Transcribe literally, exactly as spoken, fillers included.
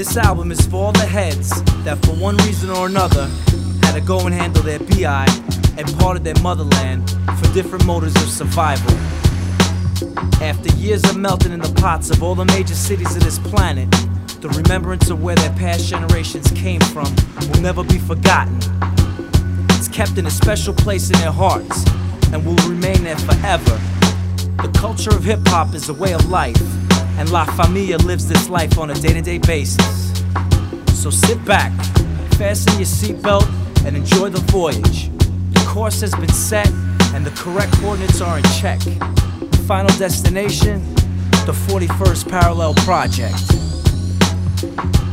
This album is for all the heads that for one reason or another had to go and handle their B I and part of their motherland for different motives of survival. After years of melting in the pots of all the major cities of this planet, the remembrance of where their past generations came from will never be forgotten. It's kept in a special place in their hearts and will remain there forever. The culture of hip-hop is a way of life, and La Familia lives this life on a day-to-day basis. So sit back, fasten your seatbelt, and enjoy the voyage. The course has been set, and the correct coordinates are in check. Final destination, the forty-first Parallel Project.